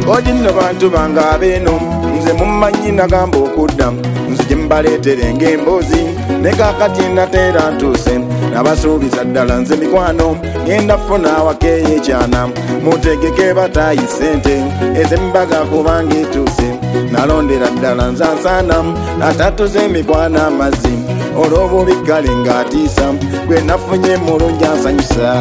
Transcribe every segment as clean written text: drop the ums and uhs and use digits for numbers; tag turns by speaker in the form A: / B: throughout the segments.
A: odi nno bantu bange ab'eno nze mummanyi nagamba okudda nze gye mbaleetere ng'emboozi ne kaakati nateera ntuuse nabasuubiza ddala nze mikwano ngenda ffuna awakeeyo ekyana mutegeke bataayi ssente ez'embaga kubanga etuuse nalondera ddala nze ansaana atatuze emikwana amazzi olw'obubi kale ng'atiisa gwe nafunye mulungi ansanyusa.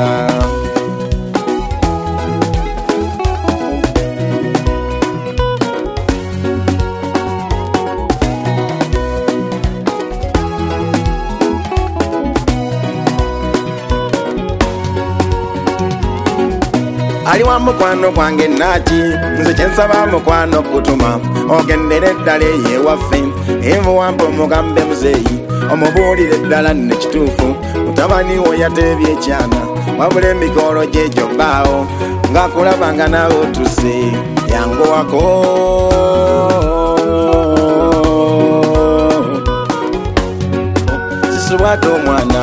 A: Ali wa mukwano gwange naaki nze kyensaba mukwano kutuma ogendere eddala eyewaffe envuwampa omugambe muzeeyi omubuulire eddala nne kituufu mutabani wo yateebye ekyana wabula emikolo gyegyo bbaawo ng'akulabanga naawe otuse yanguwako sisubwate omwana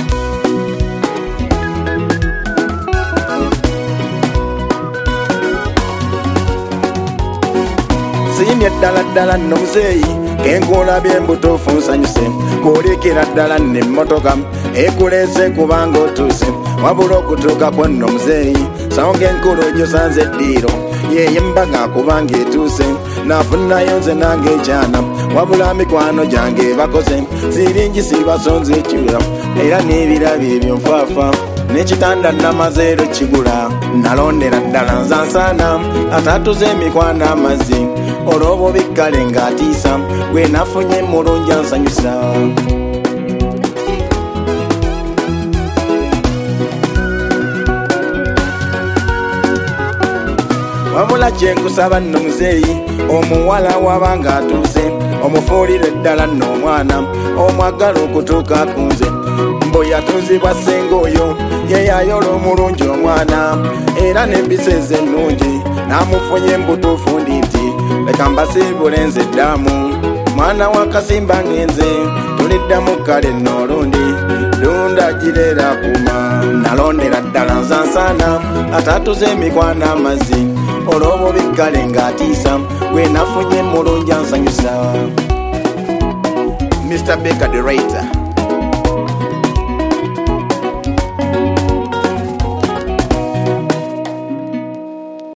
A: siimye ddala ddala nno muzeeyi kenkuolabye embutuufu nsanyuse kuulikira ddala nno emmotoka ekuleese kubanga otuuse wabula okutuukako nno muzeeyi sawonga enkulu gyosanze eddiiro yeeye mbaga kubanga etuuse nafunayo nze nange ekyana wabula mikwano gyange bakoze siringi sibasonze ekiwera era n'ebirabyo ebyo nfaafa n'ekitanda namazeero kigula nalondera ddala nzansaana atatuze emikwana amazzi olw'obubi kale ng'atiisa gwe nafunye mulungi ansanyusa. wabula kyenkusaba nno muzeeyi omuwala wabanga atuuse omufuulire ddala nno omwana omwagala okutuuka ku nze mbo yatuuzibwa ssenga oyo yeyayola omulungi omwana era n'embiseze ennungi n'amufunye embutuufu ndi nti leka mbasiibule nze ddaamu mwana wa kasimba ngenze tuliddamu kale nno olundi dunda gireera kuma nalondera ddala nzansaana atatuze emikwana amazzi olw'obubi kale ng'atiisa gwe nafunye mulungi ansanyusa. Mr. Baker the writer.